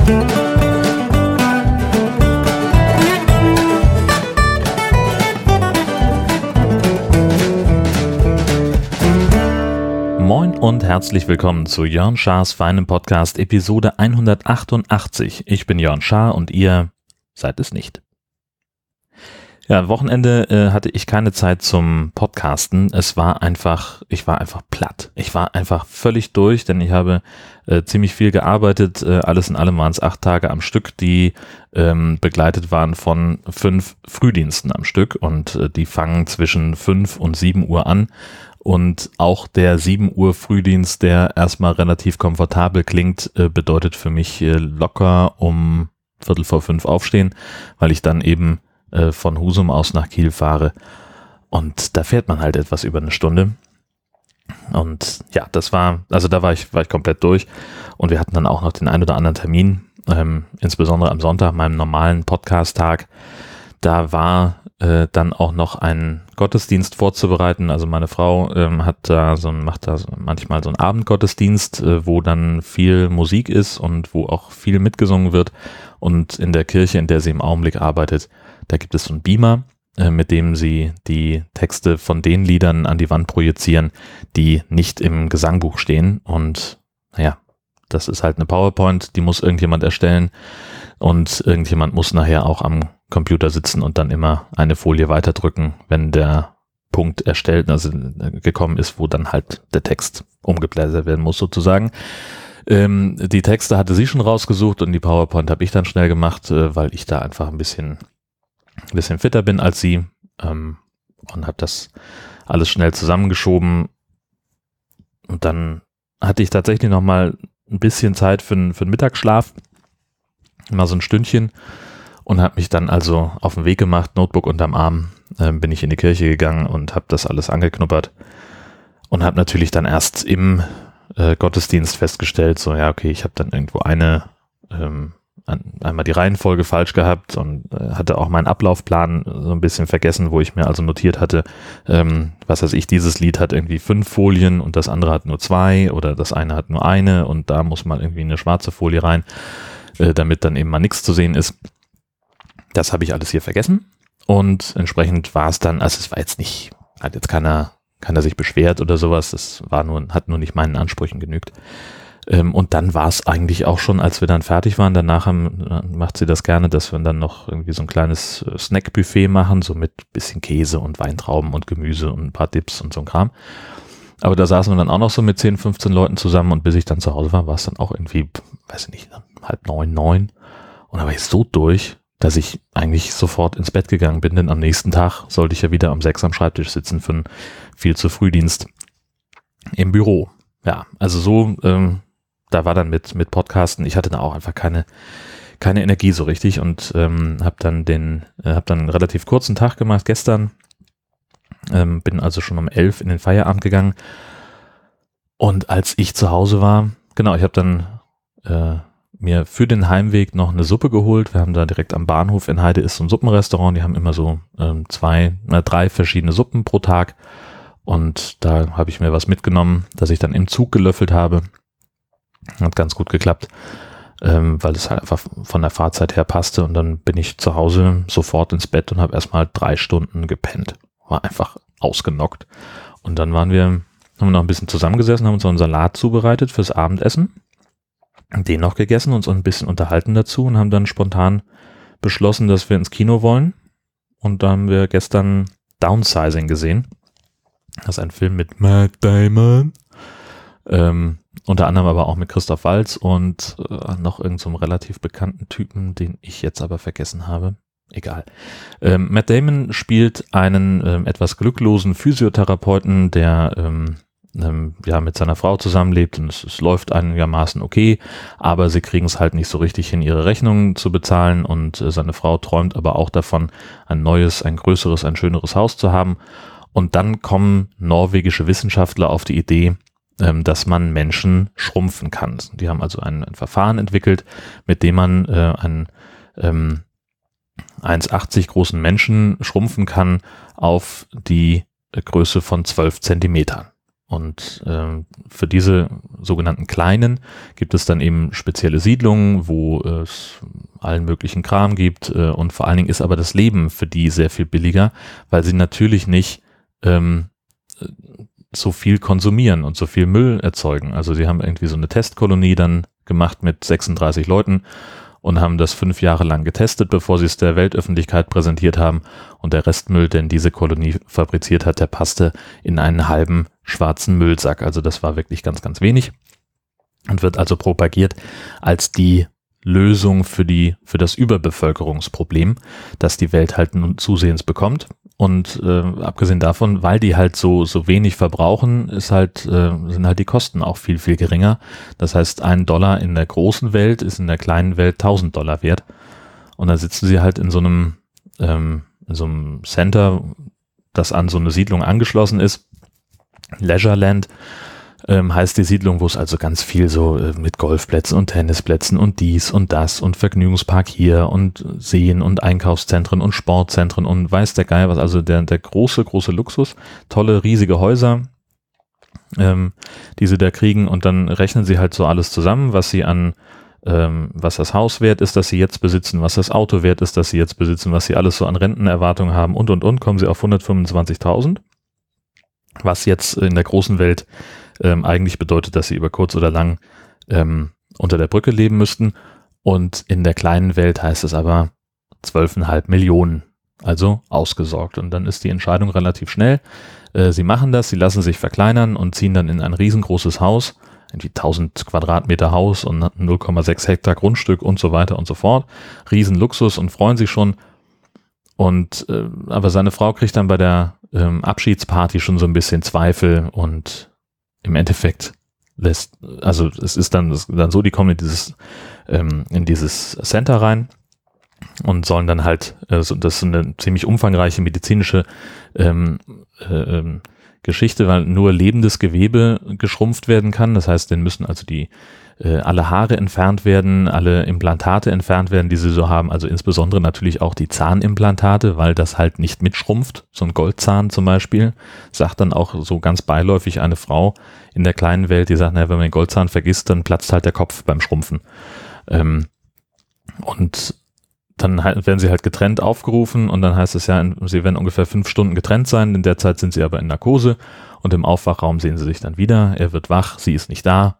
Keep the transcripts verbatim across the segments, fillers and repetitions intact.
Moin und herzlich willkommen zu Jörn Schars feinem Podcast Episode hundertachtundachtzig. Ich bin Jörn Schaar und ihr seid es nicht. Ja, Wochenende äh, hatte ich keine Zeit zum Podcasten. Es war einfach, ich war einfach platt. Ich war einfach völlig durch, denn ich habe äh, ziemlich viel gearbeitet. Äh, alles in allem waren es acht Tage am Stück, die ähm, begleitet waren von fünf Frühdiensten am Stück und äh, die fangen zwischen fünf und sieben Uhr an. Und auch der sieben Uhr Frühdienst, der erstmal relativ komfortabel klingt, äh, bedeutet für mich äh, locker um Viertel vor fünf aufstehen, weil ich dann eben äh, von Husum aus nach Kiel fahre. Und da fährt man halt etwas über eine Stunde. Und ja, das war, also da war ich, war ich komplett durch. Und wir hatten dann auch noch den ein oder anderen Termin, ähm, insbesondere am Sonntag, meinem normalen Podcast-Tag. Da war äh, dann auch noch ein Gottesdienst vorzubereiten. Also meine Frau ähm, hat da so ein, macht da so manchmal so einen Abendgottesdienst, äh, wo dann viel Musik ist und wo auch viel mitgesungen wird. Und in der Kirche, in der sie im Augenblick arbeitet, da gibt es so einen Beamer, äh, mit dem sie die Texte von den Liedern an die Wand projizieren, die nicht im Gesangbuch stehen. Und naja, das ist halt eine PowerPoint, die muss irgendjemand erstellen. Und irgendjemand muss nachher auch am Computer sitzen und dann immer eine Folie weiterdrücken, wenn der Punkt erstellt, also gekommen ist, wo dann halt der Text umgeblättert werden muss sozusagen. Ähm, die Texte hatte sie schon rausgesucht und die PowerPoint habe ich dann schnell gemacht, äh, weil ich da einfach ein bisschen, ein bisschen fitter bin als sie, ähm, und habe das alles schnell zusammengeschoben. Und dann hatte ich tatsächlich noch mal ein bisschen Zeit für, für einen Mittagsschlaf, mal so ein Stündchen. Und habe mich dann also auf den Weg gemacht, Notebook unterm Arm, äh, bin ich in die Kirche gegangen und habe das alles angeknuppert und habe natürlich dann erst im äh, Gottesdienst festgestellt, so ja okay, ich habe dann irgendwo eine, ähm, ein, einmal die Reihenfolge falsch gehabt und äh, hatte auch meinen Ablaufplan so ein bisschen vergessen, wo ich mir also notiert hatte, ähm, was weiß ich, dieses Lied hat irgendwie fünf Folien und das andere hat nur zwei oder das eine hat nur eine und da muss mal irgendwie eine schwarze Folie rein, äh, damit dann eben mal nichts zu sehen ist. Das habe ich alles hier vergessen und entsprechend war es dann, also es war jetzt nicht, hat jetzt keiner, keiner sich beschwert oder sowas, das war nur, hat nur nicht meinen Ansprüchen genügt. Ähm, und dann war es eigentlich auch schon, als wir dann fertig waren, danach haben, macht sie das gerne, dass wir dann noch irgendwie so ein kleines Snackbuffet machen, so mit bisschen Käse und Weintrauben und Gemüse und ein paar Dips und so ein Kram. Aber da saßen wir dann auch noch so mit zehn, fünfzehn Leuten zusammen und bis ich dann zu Hause war, war es dann auch irgendwie, weiß ich nicht, halb neun, neun und da war ich so durch, dass ich eigentlich sofort ins Bett gegangen bin, denn am nächsten Tag sollte ich ja wieder um sechs am Schreibtisch sitzen für einen viel zu Frühdienst im Büro. Ja, also so, ähm, da war dann mit mit Podcasten, ich hatte da auch einfach keine keine Energie so richtig und ähm, habe dann den, äh, habe dann einen relativ kurzen Tag gemacht gestern, ähm, bin also schon um elf in den Feierabend gegangen und als ich zu Hause war, genau, ich habe dann äh, mir für den Heimweg noch eine Suppe geholt. Wir haben da direkt am Bahnhof in Heide ist so ein Suppenrestaurant, die haben immer so ähm, zwei, na, drei verschiedene Suppen pro Tag und da habe ich mir was mitgenommen, das ich dann im Zug gelöffelt habe. Hat ganz gut geklappt, ähm, weil es halt einfach von der Fahrzeit her passte und dann bin ich zu Hause sofort ins Bett und habe erstmal drei Stunden gepennt. War einfach ausgenockt und dann waren wir, haben wir noch ein bisschen zusammengesessen, haben uns so einen Salat zubereitet fürs Abendessen. Den noch gegessen, uns ein bisschen unterhalten dazu und haben dann spontan beschlossen, dass wir ins Kino wollen. Und da haben wir gestern Downsizing gesehen. Das ist ein Film mit Matt Damon. Ähm, unter anderem aber auch mit Christoph Waltz und äh, noch irgendeinem so relativ bekannten Typen, den ich jetzt aber vergessen habe. Egal. Ähm, Matt Damon spielt einen ähm, etwas glücklosen Physiotherapeuten, der ähm, ja mit seiner Frau zusammenlebt und es, es läuft einigermaßen okay, aber sie kriegen es halt nicht so richtig hin, ihre Rechnungen zu bezahlen und äh, seine Frau träumt aber auch davon, ein neues, ein größeres, ein schöneres Haus zu haben und dann kommen norwegische Wissenschaftler auf die Idee, ähm, dass man Menschen schrumpfen kann. Die haben also ein, ein Verfahren entwickelt, mit dem man äh, einen ähm, eins Komma achtzig großen Menschen schrumpfen kann auf die äh, Größe von zwölf Zentimetern. Und äh, für diese sogenannten Kleinen gibt es dann eben spezielle Siedlungen, wo es allen möglichen Kram gibt äh, und vor allen Dingen ist aber das Leben für die sehr viel billiger, weil sie natürlich nicht ähm, so viel konsumieren und so viel Müll erzeugen. Also sie haben irgendwie so eine Testkolonie dann gemacht mit sechsunddreißig Leuten und haben das fünf Jahre lang getestet, bevor sie es der Weltöffentlichkeit präsentiert haben. Und der Restmüll, den diese Kolonie fabriziert hat, der passte in einen halben schwarzen Müllsack. Also das war wirklich ganz, ganz wenig und wird also propagiert als die Lösung für die, für das Überbevölkerungsproblem, das die Welt halt nun zusehends bekommt. Und äh, abgesehen davon, weil die halt so so wenig verbrauchen, ist halt äh, sind halt die Kosten auch viel viel geringer. Das heißt, ein Dollar in der großen Welt ist in der kleinen Welt tausend Dollar wert. Und dann sitzen sie halt in so einem ähm, in so einem Center, das an so eine Siedlung angeschlossen ist. Leisureland ähm, heißt die Siedlung, wo es also ganz viel so äh, mit Golfplätzen und Tennisplätzen und dies und das und Vergnügungspark hier und Seen und Einkaufszentren und Sportzentren und weiß der Geier was, also der, der große, große Luxus, tolle, riesige Häuser, ähm, die sie da kriegen und dann rechnen sie halt so alles zusammen, was sie an, ähm, was das Haus wert ist, das sie jetzt besitzen, was das Auto wert ist, das sie jetzt besitzen, was sie alles so an Rentenerwartungen haben und und und, kommen sie auf hundertfünfundzwanzigtausend, was jetzt in der großen Welt Ähm, eigentlich bedeutet, dass sie über kurz oder lang ähm, unter der Brücke leben müssten. Und in der kleinen Welt heißt es aber zwölf Komma fünf Millionen, also ausgesorgt. Und dann ist die Entscheidung relativ schnell. Äh, sie machen das, sie lassen sich verkleinern und ziehen dann in ein riesengroßes Haus, irgendwie tausend Quadratmeter Haus und null Komma sechs Hektar Grundstück und so weiter und so fort. Riesenluxus und freuen sich schon. Und äh, aber seine Frau kriegt dann bei der ähm, Abschiedsparty schon so ein bisschen Zweifel und im Endeffekt lässt, also es ist dann, es, dann so, die kommen in dieses, ähm, in dieses Center rein und sollen dann halt, also das ist eine ziemlich umfangreiche medizinische ähm, äh, ähm, Geschichte, weil nur lebendes Gewebe geschrumpft werden kann. Das heißt, denen müssen also die äh, alle Haare entfernt werden, alle Implantate entfernt werden, die sie so haben, also insbesondere natürlich auch die Zahnimplantate, weil das halt nicht mitschrumpft. So ein Goldzahn zum Beispiel, sagt dann auch so ganz beiläufig eine Frau in der kleinen Welt, die sagt, naja, wenn man den Goldzahn vergisst, dann platzt halt der Kopf beim Schrumpfen. Ähm, und dann werden sie halt getrennt aufgerufen und dann heißt es ja, sie werden ungefähr fünf Stunden getrennt sein, in der Zeit sind sie aber in Narkose und im Aufwachraum sehen sie sich dann wieder, er wird wach, sie ist nicht da.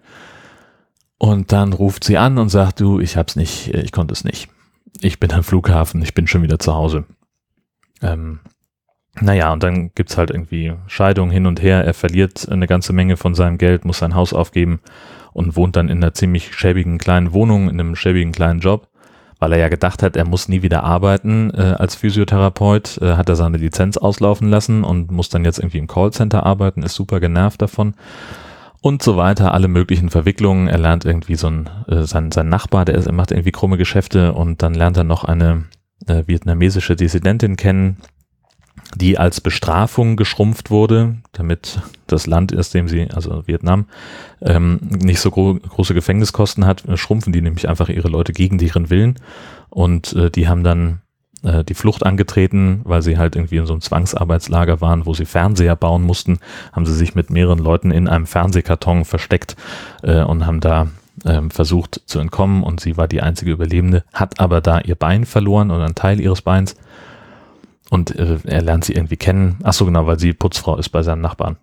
Und dann ruft sie an und sagt, du, ich hab's nicht, ich konnte es nicht. Ich bin am Flughafen, ich bin schon wieder zu Hause. Ähm, naja, und dann gibt's halt irgendwie Scheidung hin und her. Er verliert eine ganze Menge von seinem Geld, muss sein Haus aufgeben und wohnt dann in einer ziemlich schäbigen kleinen Wohnung, in einem schäbigen kleinen Job. Weil er ja gedacht hat, er muss nie wieder arbeiten äh, als Physiotherapeut, äh, hat er seine Lizenz auslaufen lassen und muss dann jetzt irgendwie im Callcenter arbeiten, ist super genervt davon. Und so weiter, alle möglichen Verwicklungen. Er lernt irgendwie so ein, äh, sein, sein Nachbar, der ist, macht irgendwie krumme Geschäfte und dann lernt er noch eine äh, vietnamesische Dissidentin kennen, die als Bestrafung geschrumpft wurde, damit das Land, aus dem sie, also Vietnam, ähm, nicht so gro- große Gefängniskosten hat, schrumpfen die nämlich einfach ihre Leute gegen deren Willen und äh, die haben dann äh, die Flucht angetreten, weil sie halt irgendwie in so einem Zwangsarbeitslager waren, wo sie Fernseher bauen mussten, haben sie sich mit mehreren Leuten in einem Fernsehkarton versteckt äh, und haben da ähm, versucht zu entkommen und sie war die einzige Überlebende, hat aber da ihr Bein verloren oder einen Teil ihres Beins. Und äh, er lernt sie irgendwie kennen. Ach so, genau, weil sie Putzfrau ist bei seinem Nachbarn.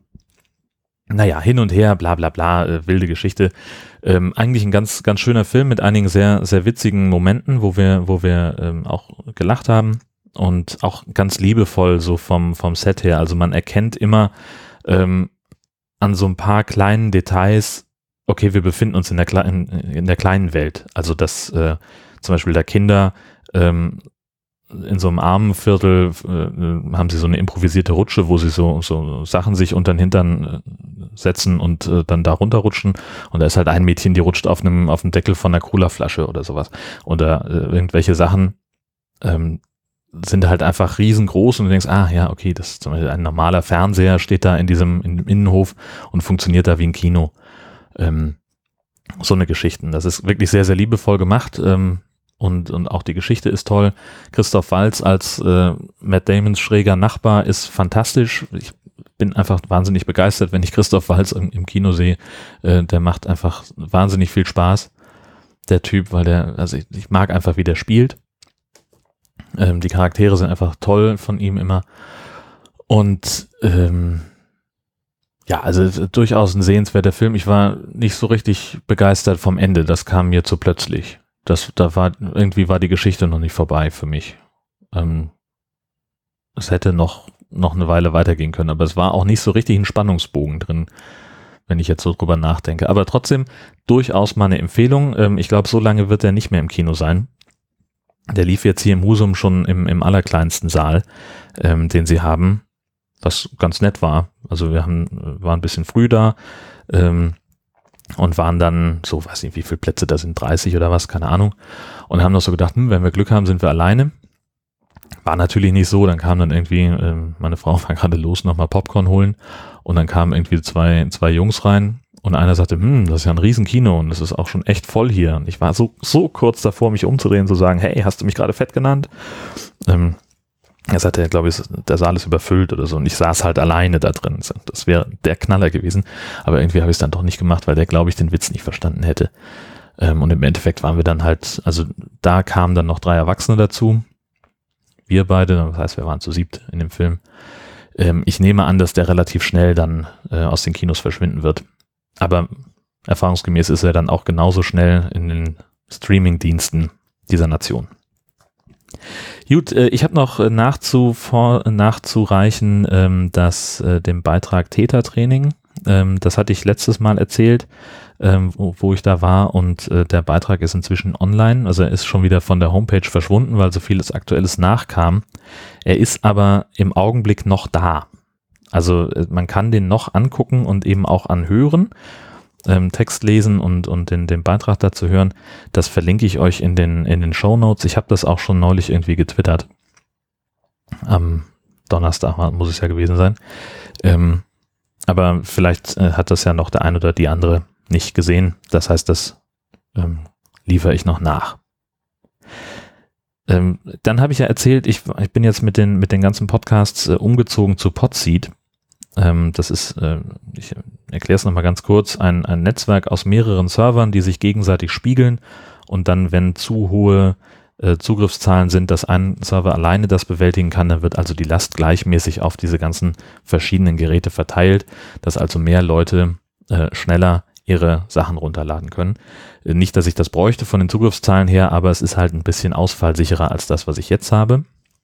Naja, hin und her, bla bla bla, äh, wilde Geschichte. Ähm, eigentlich ein ganz ganz schöner Film mit einigen sehr sehr witzigen Momenten, wo wir wo wir ähm, auch gelacht haben und auch ganz liebevoll so vom vom Set her. Also man erkennt immer ähm, an so ein paar kleinen Details, okay, wir befinden uns in der kleinen in der kleinen Welt. Also dass äh, zum Beispiel da Kinder ähm, in so einem Armenviertel äh, haben sie so eine improvisierte Rutsche, wo sie so, so Sachen sich unter den Hintern äh, setzen und äh, dann da runterrutschen. Und da ist halt ein Mädchen, die rutscht auf einem auf dem Deckel von einer Colaflasche oder sowas. Oder äh, irgendwelche Sachen ähm, sind halt einfach riesengroß und du denkst, ah ja, okay, das ist zum Beispiel ein normaler Fernseher, steht da in diesem in dem Innenhof und funktioniert da wie ein Kino. Ähm, so eine Geschichten. Das ist wirklich sehr, sehr liebevoll gemacht. Ähm, Und, und auch die Geschichte ist toll. Christoph Waltz als äh, Matt Damons schräger Nachbar ist fantastisch. Ich bin einfach wahnsinnig begeistert, wenn ich Christoph Waltz im, im Kino sehe. Äh, der macht einfach wahnsinnig viel Spaß, der Typ, weil der, also ich, ich mag einfach, wie der spielt. Ähm, die Charaktere sind einfach toll von ihm immer. Und ähm, ja, also durchaus ein sehenswerter Film. Ich war nicht so richtig begeistert vom Ende. Das kam mir zu plötzlich. Das, da war, irgendwie war die Geschichte noch nicht vorbei für mich. Ähm, es hätte noch, noch eine Weile weitergehen können, aber es war auch nicht so richtig ein Spannungsbogen drin, wenn ich jetzt so drüber nachdenke. Aber trotzdem durchaus mal eine Empfehlung. Ähm, ich glaube, so lange wird er nicht mehr im Kino sein. Der lief jetzt hier im Husum schon im, im allerkleinsten Saal, ähm, den sie haben, was ganz nett war. Also wir haben, waren ein bisschen früh da ähm, und waren dann, so weiß nicht, wie viele Plätze da sind, dreißig oder was, keine Ahnung. Und haben noch so gedacht, hm, wenn wir Glück haben, sind wir alleine. War natürlich nicht so, dann kam dann irgendwie, ähm, meine Frau war gerade los, nochmal Popcorn holen und dann kamen irgendwie zwei, zwei Jungs rein und einer sagte, hm, das ist ja ein Riesenkino und das ist auch schon echt voll hier. Und ich war so, so kurz davor, mich umzudrehen, zu sagen, hey, hast du mich gerade fett genannt? Ähm, er sagte, glaube ich, der Saal ist überfüllt oder so und ich saß halt alleine da drin. Das wäre der Knaller gewesen, aber irgendwie habe ich es dann doch nicht gemacht, weil der, glaube ich, den Witz nicht verstanden hätte. Ähm, und im Endeffekt waren wir dann halt, also da kamen dann noch drei Erwachsene dazu, wir beide, das heißt, wir waren zu siebt in dem Film. Ähm, ich nehme an, dass der relativ schnell dann äh, aus den Kinos verschwinden wird. Aber erfahrungsgemäß ist er dann auch genauso schnell in den Streaming-Diensten dieser Nation. Gut, äh, ich habe noch nachzu, vor, nachzureichen, ähm, dass äh, dem Beitrag Tätertraining, ähm, das hatte ich letztes Mal erzählt, ähm, wo, wo ich da war und äh, der Beitrag ist inzwischen online, also er ist schon wieder von der Homepage verschwunden, weil so vieles Aktuelles nachkam. Er ist aber im Augenblick noch da. Also äh, man kann den noch angucken und eben auch anhören, ähm, Text lesen und, und den, den Beitrag dazu hören. Das verlinke ich euch in den, in den Shownotes. Ich habe das auch schon neulich irgendwie getwittert. Am Donnerstag muss es ja gewesen sein. Ähm, aber vielleicht äh, hat das ja noch der ein oder die andere nicht gesehen. Das heißt, das ähm, liefere ich noch nach. Ähm, dann habe ich ja erzählt, ich, ich bin jetzt mit den, mit den ganzen Podcasts äh, umgezogen zu Podseed. Ähm, das ist, äh, ich erkläre es nochmal ganz kurz, ein, ein Netzwerk aus mehreren Servern, die sich gegenseitig spiegeln und dann, wenn zu hohe äh, Zugriffszahlen sind, dass ein Server alleine das bewältigen kann, dann wird also die Last gleichmäßig auf diese ganzen verschiedenen Geräte verteilt, dass also mehr Leute äh, schneller ihre Sachen runterladen können. Äh, nicht, dass ich das bräuchte von den Zugriffszahlen her, aber es ist halt ein bisschen ausfallsicherer als das, was ich jetzt habe.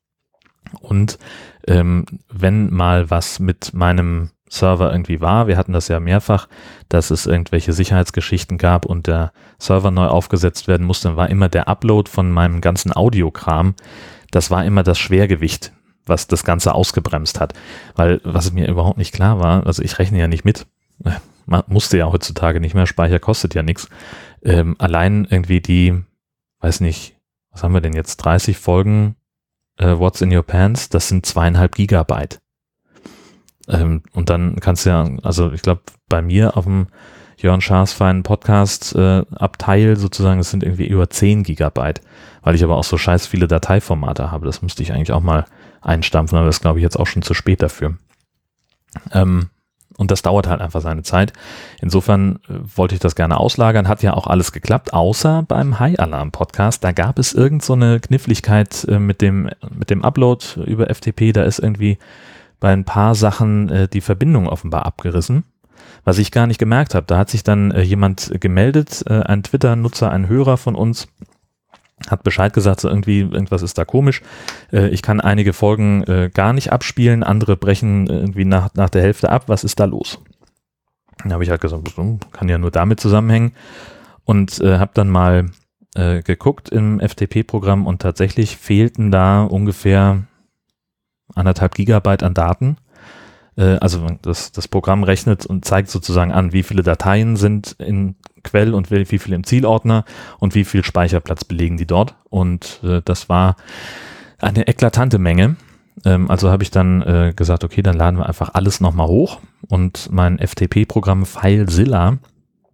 Und ähm, wenn mal was mit meinem Server irgendwie war, wir hatten das ja mehrfach, dass es irgendwelche Sicherheitsgeschichten gab und der Server neu aufgesetzt werden musste, dann war immer der Upload von meinem ganzen Audiokram, das war immer das Schwergewicht, was das Ganze ausgebremst hat. Weil, was mir überhaupt nicht klar war, also ich rechne ja nicht mit, man musste ja heutzutage nicht mehr, Speicher kostet ja nichts, ähm, allein irgendwie die, weiß nicht, was haben wir denn jetzt, dreißig Folgen Uh, What's in Your Pants, das sind zweieinhalb Gigabyte. Ähm, und dann kannst du ja, also ich glaube, bei mir auf dem Jörn Schaas feinen Podcast äh, Abteil sozusagen, es sind irgendwie über zehn Gigabyte, weil ich aber auch so scheiß viele Dateiformate habe. Das müsste ich eigentlich auch mal einstampfen, aber das glaube ich jetzt auch schon zu spät dafür. Ähm, Und das dauert halt einfach seine Zeit. Insofern äh, wollte ich das gerne auslagern. Hat ja auch alles geklappt, außer beim High Alarm Podcast. Da gab es irgend so eine Kniffligkeit äh, mit dem, mit dem Upload über F T P. Da ist irgendwie bei ein paar Sachen äh, die Verbindung offenbar abgerissen, was ich gar nicht gemerkt habe. Da hat sich dann äh, jemand gemeldet, äh, ein Twitter-Nutzer, ein Hörer von uns, hat Bescheid gesagt, so irgendwie, irgendwas ist da komisch. Äh, ich kann einige Folgen äh, gar nicht abspielen, andere brechen irgendwie nach, nach der Hälfte ab. Was ist da los? Dann habe ich halt gesagt, kann ja nur damit zusammenhängen und äh, habe dann mal äh, geguckt im F T P-Programm und tatsächlich fehlten da ungefähr anderthalb Gigabyte an Daten. Äh, also das, das Programm rechnet und zeigt sozusagen an, wie viele Dateien sind in Quell und wie viel im Zielordner und wie viel Speicherplatz belegen die dort. Und äh, das war eine eklatante Menge. Ähm, also habe ich dann äh, gesagt, okay, dann laden wir einfach alles nochmal hoch. Und mein F T P-Programm FileZilla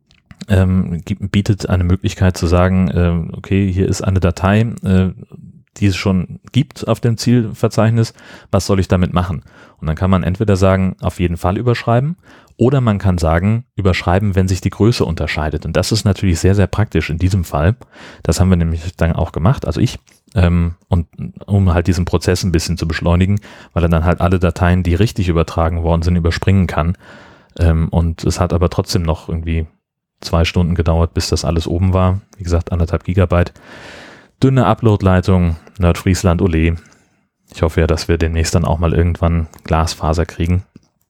ähm, bietet eine Möglichkeit zu sagen, äh, okay, hier ist eine Datei, äh, die es schon gibt auf dem Zielverzeichnis, was soll ich damit machen? Und dann kann man entweder sagen, auf jeden Fall überschreiben, oder man kann sagen, überschreiben, wenn sich die Größe unterscheidet. Und das ist natürlich sehr, sehr praktisch in diesem Fall. Das haben wir nämlich dann auch gemacht, also ich, ähm, und um halt diesen Prozess ein bisschen zu beschleunigen, weil er dann halt alle Dateien, die richtig übertragen worden sind, überspringen kann. Ähm, und es hat aber trotzdem noch irgendwie zwei Stunden gedauert, bis das alles oben war. Wie gesagt, anderthalb Gigabyte. Dünne Upload-Leitung, Nordfriesland, ole. Ich hoffe ja, dass wir demnächst dann auch mal irgendwann Glasfaser kriegen.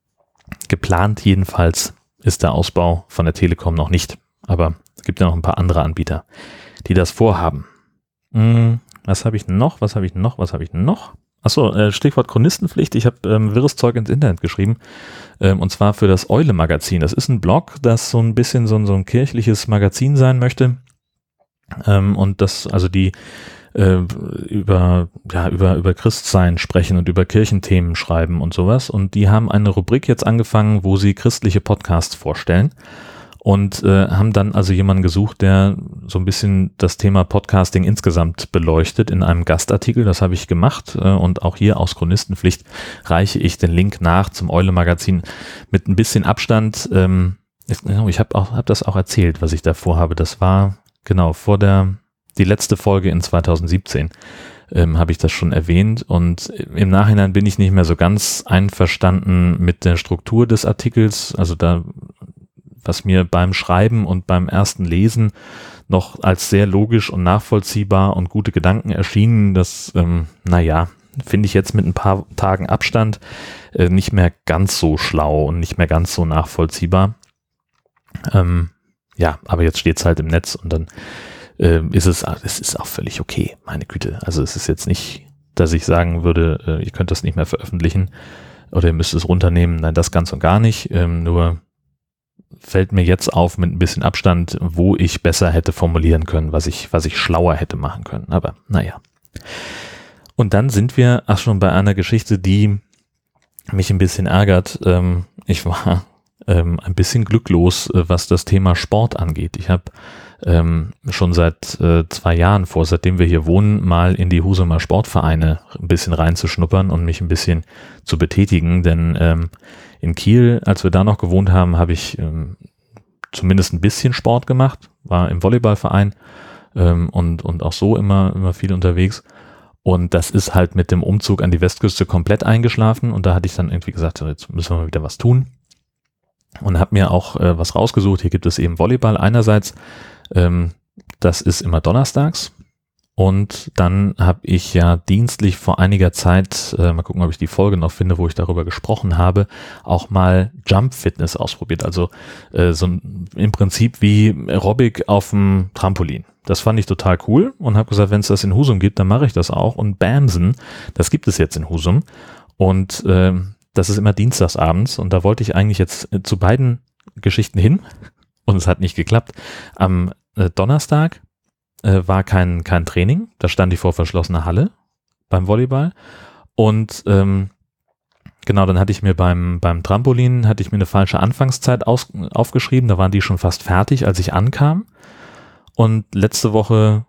Geplant jedenfalls ist der Ausbau von der Telekom noch nicht, aber es gibt ja noch ein paar andere Anbieter, die das vorhaben. Hm, was habe ich noch? Was habe ich noch? Was habe ich noch? Achso, äh, Stichwort Chronistenpflicht. Ich habe ähm, wirres Zeug ins Internet geschrieben, ähm, und zwar für das Eule-Magazin. Das ist ein Blog, das so ein bisschen so ein, so ein kirchliches Magazin sein möchte, ähm, und das also die äh, über ja über über Christsein sprechen und über Kirchenthemen schreiben und sowas. Und die haben eine Rubrik jetzt angefangen, wo sie christliche Podcasts vorstellen. Und äh, haben dann also jemanden gesucht, der so ein bisschen das Thema Podcasting insgesamt beleuchtet in einem Gastartikel. Das habe ich gemacht, äh, und auch hier aus Chronistenpflicht reiche ich den Link nach zum Eule-Magazin mit ein bisschen Abstand. Ähm, ich ich habe auch hab das auch erzählt, was ich da vorhabe. Das war genau vor der die letzte Folge in zweitausendsiebzehn. Ähm, habe ich das schon erwähnt, und im Nachhinein bin ich nicht mehr so ganz einverstanden mit der Struktur des Artikels. Also da was mir beim Schreiben und beim ersten Lesen noch als sehr logisch und nachvollziehbar und gute Gedanken erschienen, das, ähm, naja, finde ich jetzt mit ein paar Tagen Abstand äh, nicht mehr ganz so schlau und nicht mehr ganz so nachvollziehbar. Ähm, ja, aber jetzt steht es halt im Netz, und dann äh, ist es, es ist auch völlig okay, meine Güte. Also es ist jetzt nicht, dass ich sagen würde, äh, ihr könnt das nicht mehr veröffentlichen oder ihr müsst es runternehmen. Nein, das ganz und gar nicht. Ähm, nur fällt mir jetzt auf mit ein bisschen Abstand, wo ich besser hätte formulieren können, was ich, was ich schlauer hätte machen können. Aber naja. Und dann sind wir ach schon bei einer Geschichte, die mich ein bisschen ärgert. Ähm, ich war ähm, ein bisschen glücklos, äh, was das Thema Sport angeht. Ich habe ähm, schon seit äh, zwei Jahren vor, seitdem wir hier wohnen, mal in die Husumer Sportvereine ein bisschen reinzuschnuppern und mich ein bisschen zu betätigen, denn ähm, in Kiel, als wir da noch gewohnt haben, habe ich ähm, zumindest ein bisschen Sport gemacht, war im Volleyballverein ähm, und, und auch so immer, immer viel unterwegs. Und das ist halt mit dem Umzug an die Westküste komplett eingeschlafen, und da hatte ich dann irgendwie gesagt, jetzt müssen wir mal wieder was tun, und habe mir auch äh, was rausgesucht. Hier gibt es eben Volleyball einerseits, ähm, das ist immer donnerstags. Und dann habe ich ja dienstlich vor einiger Zeit, äh, mal gucken, ob ich die Folge noch finde, wo ich darüber gesprochen habe, auch mal Jump Fitness ausprobiert. Also äh, so ein, im Prinzip wie Aerobic auf dem Trampolin. Das fand ich total cool und habe gesagt, wenn es das in Husum gibt, dann mache ich das auch. Und Bamsen, das gibt es jetzt in Husum. Und äh, das ist immer dienstags abends. Und da wollte ich eigentlich jetzt äh, zu beiden Geschichten hin. Und es hat nicht geklappt. Am äh, Donnerstag war kein, kein Training, da stand ich vor verschlossener Halle beim Volleyball, und ähm, genau, dann hatte ich mir beim, beim Trampolin, hatte ich mir eine falsche Anfangszeit aus, aufgeschrieben, da waren die schon fast fertig, als ich ankam, und letzte Woche,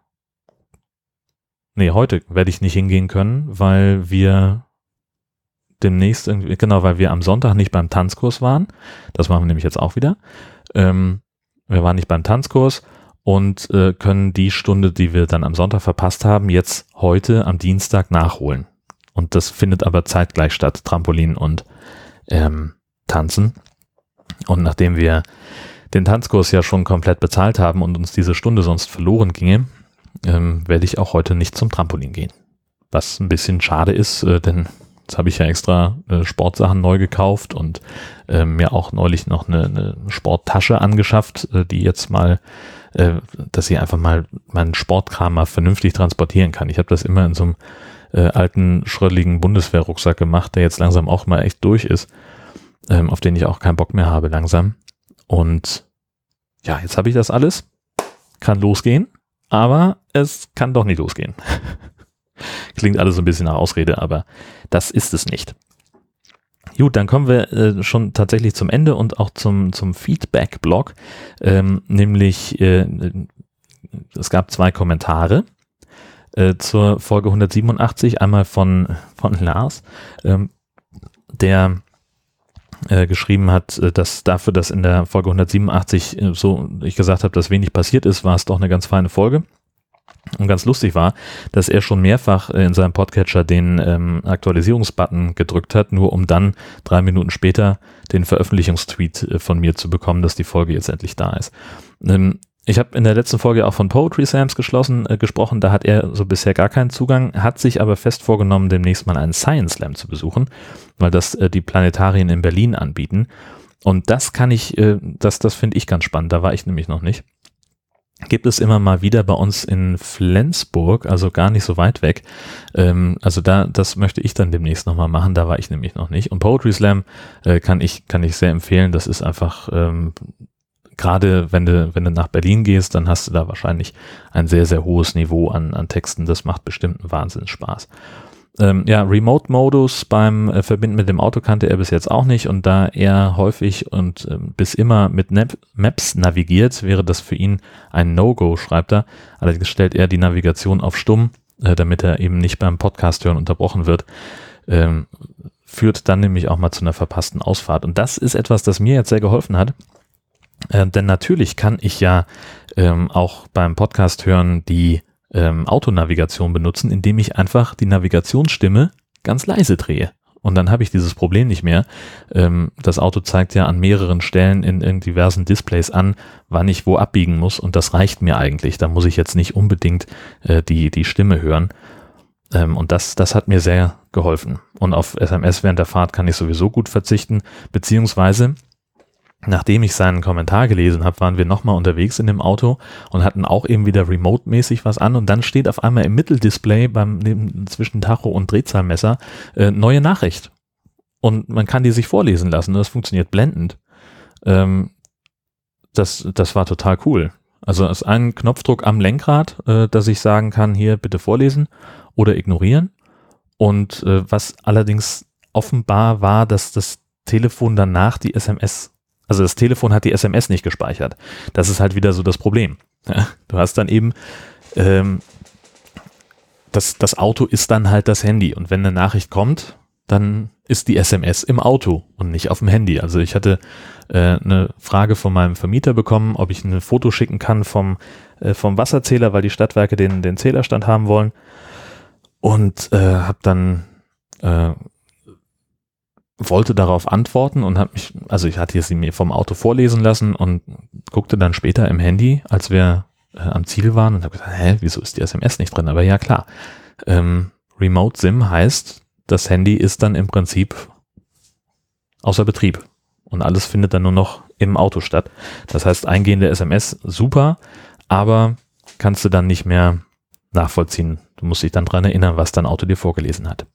nee, heute werde ich nicht hingehen können, weil wir demnächst, irgendwie, genau, weil wir am Sonntag nicht beim Tanzkurs waren, das machen wir nämlich jetzt auch wieder, ähm, wir waren nicht beim Tanzkurs, und äh, können die Stunde, die wir dann am Sonntag verpasst haben, jetzt heute am Dienstag nachholen. Und das findet aber zeitgleich statt, Trampolin und ähm, Tanzen. Und nachdem wir den Tanzkurs ja schon komplett bezahlt haben und uns diese Stunde sonst verloren ginge, ähm, werde ich auch heute nicht zum Trampolin gehen. Was ein bisschen schade ist, äh, denn jetzt habe ich ja extra äh, Sportsachen neu gekauft und äh, mir auch neulich noch eine, eine Sporttasche angeschafft, äh, die jetzt mal dass ich einfach mal meinen Sportkram mal vernünftig transportieren kann. Ich habe das immer in so einem äh, alten, schrödeligen Bundeswehrrucksack gemacht, der jetzt langsam auch mal echt durch ist, ähm, auf den ich auch keinen Bock mehr habe langsam. Und ja, jetzt habe ich das alles, kann losgehen, aber es kann doch nicht losgehen. Klingt alles so ein bisschen nach Ausrede, aber das ist es nicht. Gut, dann kommen wir äh, schon tatsächlich zum Ende und auch zum, zum Feedback-Blog, ähm, nämlich äh, es gab zwei Kommentare. äh, zur Folge hundertsiebenundachtzig, einmal von, von Lars, ähm, der äh, geschrieben hat, dass dafür, dass in der Folge hundertsiebenundachtzig äh, so ich gesagt habe, dass wenig passiert ist, war es doch eine ganz feine Folge. Und ganz lustig war, dass er schon mehrfach in seinem Podcatcher den ähm, Aktualisierungsbutton gedrückt hat, nur um dann drei Minuten später den Veröffentlichungstweet äh, von mir zu bekommen, dass die Folge jetzt endlich da ist. Ähm, ich habe in der letzten Folge auch von Poetry Slams geschlossen, äh, gesprochen, da hat er so bisher gar keinen Zugang, hat sich aber fest vorgenommen, demnächst mal einen Science Slam zu besuchen, weil das äh, die Planetarien in Berlin anbieten. Und das kann ich, äh, das, das finde ich ganz spannend, da war ich nämlich noch nicht. Gibt es immer mal wieder bei uns in Flensburg, also gar nicht so weit weg. Ähm, also da, das möchte ich dann demnächst nochmal machen, da war ich nämlich noch nicht. Und Poetry Slam äh, kann ich, kann ich sehr empfehlen. Das ist einfach, ähm, gerade wenn du, wenn du nach Berlin gehst, dann hast du da wahrscheinlich ein sehr, sehr hohes Niveau an, an Texten. Das macht bestimmt einen Wahnsinnsspaß. Ähm, ja, Remote-Modus beim äh, Verbinden mit dem Auto kannte er bis jetzt auch nicht, und da er häufig und äh, bis immer mit Nap- Maps navigiert, wäre das für ihn ein No-Go, schreibt er. Allerdings stellt er die Navigation auf stumm, äh, damit er eben nicht beim Podcast hören unterbrochen wird. Ähm, führt dann nämlich auch mal zu einer verpassten Ausfahrt. Und das ist etwas, das mir jetzt sehr geholfen hat. Äh, denn natürlich kann ich ja ähm, auch beim Podcast hören die Ähm, Autonavigation benutzen, indem ich einfach die Navigationsstimme ganz leise drehe. Und dann habe ich dieses Problem nicht mehr. Ähm, das Auto zeigt ja an mehreren Stellen in, in diversen Displays an, wann ich wo abbiegen muss, und das reicht mir eigentlich. Da muss ich jetzt nicht unbedingt äh, die, die Stimme hören. Ähm, und das, das hat mir sehr geholfen. Und auf S M S während der Fahrt kann ich sowieso gut verzichten, beziehungsweise nachdem ich seinen Kommentar gelesen habe, waren wir nochmal unterwegs in dem Auto und hatten auch eben wieder remote-mäßig was an, und dann steht auf einmal im Mitteldisplay beim neben, zwischen Tacho und Drehzahlmesser äh, neue Nachricht. Und man kann die sich vorlesen lassen. Das funktioniert blendend. Ähm, das, das war total cool. Also es ist ein Knopfdruck am Lenkrad, äh, dass ich sagen kann, hier bitte vorlesen oder ignorieren. Und äh, was allerdings offenbar war, dass das Telefon danach die S M S, also das Telefon hat die S M S nicht gespeichert. Das ist halt wieder so das Problem. Ja, du hast dann eben, ähm, das, das Auto ist dann halt das Handy, und wenn eine Nachricht kommt, dann ist die S M S im Auto und nicht auf dem Handy. Also ich hatte äh, eine Frage von meinem Vermieter bekommen, ob ich ein Foto schicken kann vom, äh, vom Wasserzähler, weil die Stadtwerke den, den Zählerstand haben wollen, und äh, habe dann äh, wollte darauf antworten und habe mich, also ich hatte sie mir vom Auto vorlesen lassen und guckte dann später im Handy, als wir äh, am Ziel waren, und habe gesagt, hä, wieso ist die S M S nicht drin? Aber ja klar, ähm, Remote SIM heißt, das Handy ist dann im Prinzip außer Betrieb und alles findet dann nur noch im Auto statt. Das heißt, eingehende S M S super, aber kannst du dann nicht mehr nachvollziehen. Du musst dich dann dran erinnern, was dein Auto dir vorgelesen hat.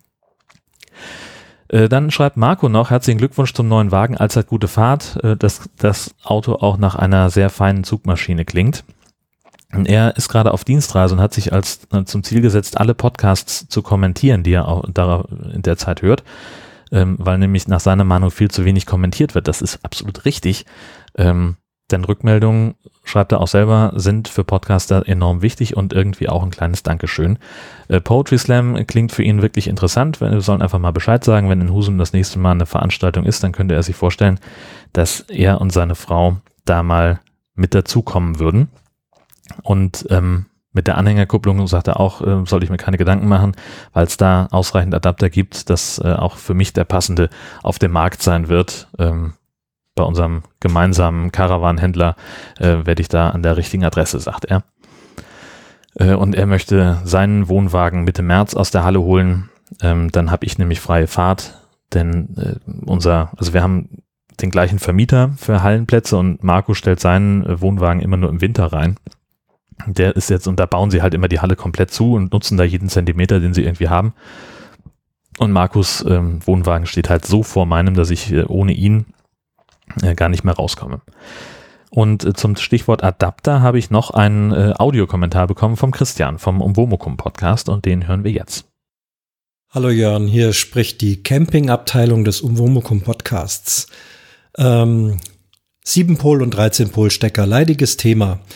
Dann schreibt Marco noch, herzlichen Glückwunsch zum neuen Wagen, allzeit gute Fahrt, dass das Auto auch nach einer sehr feinen Zugmaschine klingt. Er ist gerade auf Dienstreise und hat sich als zum Ziel gesetzt, alle Podcasts zu kommentieren, die er auch in der Zeit hört, weil nämlich nach seiner Meinung viel zu wenig kommentiert wird. Das ist absolut richtig, denn Rückmeldungen, schreibt er auch selber, sind für Podcaster enorm wichtig und irgendwie auch ein kleines Dankeschön. Äh, Poetry Slam klingt für ihn wirklich interessant. Wir sollen einfach mal Bescheid sagen, wenn in Husum das nächste Mal eine Veranstaltung ist, dann könnte er sich vorstellen, dass er und seine Frau da mal mit dazukommen würden. Und ähm, mit der Anhängerkupplung, sagt er auch, äh, soll ich mir keine Gedanken machen, weil es da ausreichend Adapter gibt, dass äh, auch für mich der passende auf dem Markt sein wird. Ähm, Bei unserem gemeinsamen Caravan-Händler äh, werde ich da an der richtigen Adresse, sagt er. Äh, und er möchte seinen Wohnwagen Mitte März aus der Halle holen. Ähm, dann habe ich nämlich freie Fahrt, denn äh, unser, also wir haben den gleichen Vermieter für Hallenplätze, und Marco stellt seinen äh, Wohnwagen immer nur im Winter rein. Der ist jetzt, und da bauen sie halt immer die Halle komplett zu und nutzen da jeden Zentimeter, den sie irgendwie haben. Und Markus ähm, Wohnwagen steht halt so vor meinem, dass ich äh, ohne ihn gar nicht mehr rauskomme. Und äh, zum Stichwort Adapter habe ich noch einen äh, Audiokommentar bekommen vom Christian vom Umwomukum Podcast, und den hören wir jetzt. Hallo Jörn, hier spricht die Campingabteilung des Umwomukum Podcasts. Ähm, sieben Pol und dreizehn Pol Stecker, leidiges Thema.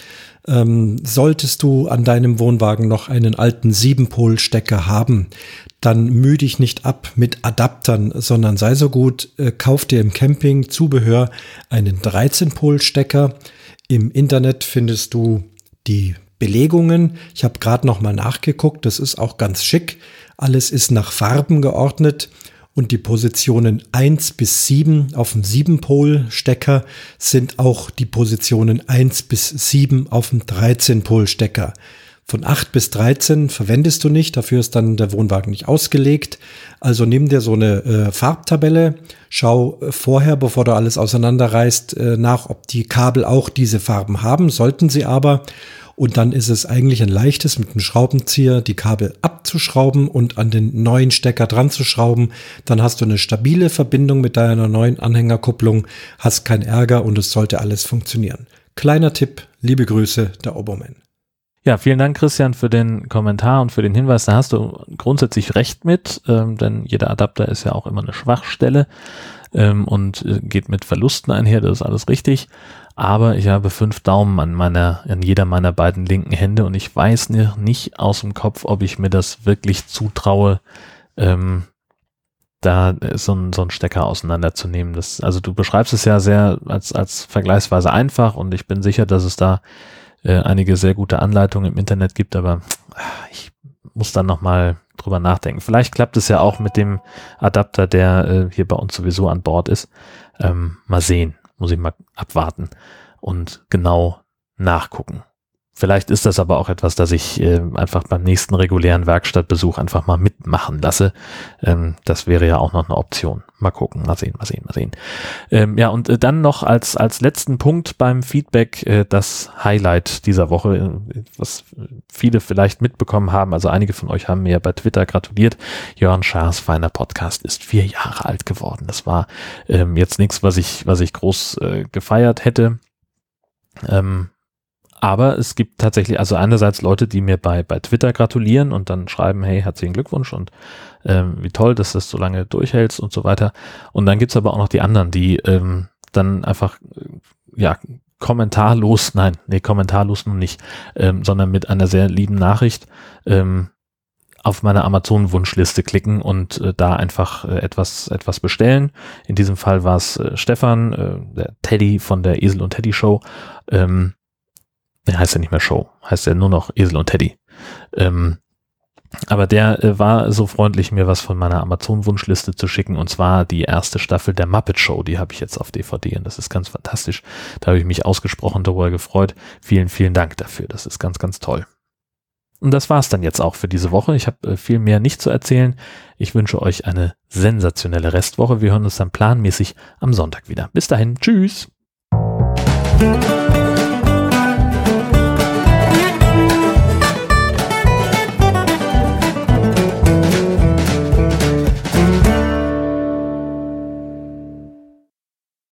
Ähm, solltest du an deinem Wohnwagen noch einen alten sieben-Pol-Stecker haben, dann müh dich nicht ab mit Adaptern, sondern sei so gut, äh, kauf dir im Camping-Zubehör einen dreizehn-Pol-Stecker. Im Internet findest du die Belegungen. Ich habe gerade noch mal nachgeguckt, das ist auch ganz schick. Alles ist nach Farben geordnet. Und die Positionen eins bis sieben auf dem sieben-Pol-Stecker sind auch die Positionen eins bis sieben auf dem dreizehn-Pol-Stecker. Von acht bis dreizehn verwendest du nicht, dafür ist dann der Wohnwagen nicht ausgelegt. Also nimm dir so eine äh, Farbtabelle, schau äh, vorher, bevor du alles auseinanderreißt, äh, nach, ob die Kabel auch diese Farben haben, sollten sie aber. Und dann ist es eigentlich ein leichtes, mit einem Schraubenzieher die Kabel abzuschrauben und an den neuen Stecker dran zu schrauben. Dann hast du eine stabile Verbindung mit deiner neuen Anhängerkupplung, hast keinen Ärger und es sollte alles funktionieren. Kleiner Tipp, liebe Grüße, der Obermann. Ja, vielen Dank, Christian, für den Kommentar und für den Hinweis. Da hast du grundsätzlich recht mit, ähm, denn jeder Adapter ist ja auch immer eine Schwachstelle ähm, und äh, geht mit Verlusten einher, das ist alles richtig. Aber ich habe fünf Daumen an meiner, an jeder meiner beiden linken Hände und ich weiß nicht aus dem Kopf, ob ich mir das wirklich zutraue, ähm, da so ein, so ein Stecker auseinanderzunehmen. Das, also du beschreibst es ja sehr als, als vergleichsweise einfach und ich bin sicher, dass es da äh, einige sehr gute Anleitungen im Internet gibt, aber ich muss dann nochmal drüber nachdenken. Vielleicht klappt es ja auch mit dem Adapter, der äh, hier bei uns sowieso an Bord ist. Ähm, mal sehen. Muss ich mal abwarten und genau nachgucken. Vielleicht ist das aber auch etwas, das ich äh, einfach beim nächsten regulären Werkstattbesuch einfach mal mitmachen lasse. Ähm, das wäre ja auch noch eine Option. Mal gucken, mal sehen, mal sehen, mal sehen. Ähm, ja, und äh, dann noch als als letzten Punkt beim Feedback äh, das Highlight dieser Woche, äh, was viele vielleicht mitbekommen haben. Also einige von euch haben mir ja bei Twitter gratuliert. Jörn Schaas feiner Podcast ist vier Jahre alt geworden. Das war ähm, jetzt nichts, was ich was ich groß äh, gefeiert hätte. Ähm, Aber es gibt tatsächlich, also einerseits Leute, die mir bei, bei Twitter gratulieren und dann schreiben, hey, herzlichen Glückwunsch und ähm, wie toll, dass du das so lange durchhältst und so weiter. Und dann gibt's aber auch noch die anderen, die ähm, dann einfach, äh, ja, kommentarlos, nein, nee, kommentarlos nun nicht, ähm, sondern mit einer sehr lieben Nachricht ähm, auf meine Amazon-Wunschliste klicken und äh, da einfach äh, etwas etwas bestellen. In diesem Fall war es äh, Stefan, äh, der Teddy von der Esel und Teddy Show, ähm, der heißt ja nicht mehr Show, heißt ja nur noch Esel und Teddy. Ähm, aber der äh, war so freundlich, mir was von meiner Amazon-Wunschliste zu schicken, und zwar die erste Staffel der Muppet Show, die habe ich jetzt auf D V D und das ist ganz fantastisch. Da habe ich mich ausgesprochen darüber gefreut. Vielen, vielen Dank dafür, das ist ganz, ganz toll. Und das war's dann jetzt auch für diese Woche. Ich habe äh, viel mehr nicht zu erzählen. Ich wünsche euch eine sensationelle Restwoche. Wir hören uns dann planmäßig am Sonntag wieder. Bis dahin, tschüss!